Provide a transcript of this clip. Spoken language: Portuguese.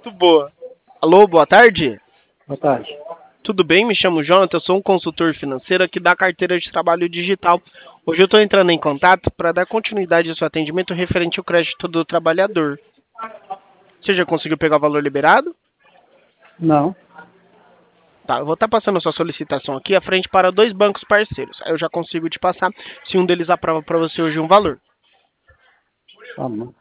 Muito boa. Alô, boa tarde. Boa tarde. Tudo bem? Me chamo Jonathan, eu sou um consultor financeiro aqui da carteira de trabalho digital. Hoje eu estou entrando em contato para dar continuidade ao seu atendimento referente ao crédito do trabalhador. Você já conseguiu pegar o valor liberado? Não. Tá, eu vou estar passando a sua solicitação aqui à frente para dois bancos parceiros. Aí eu já consigo te passar se um deles aprova para você hoje um valor. Tá bom.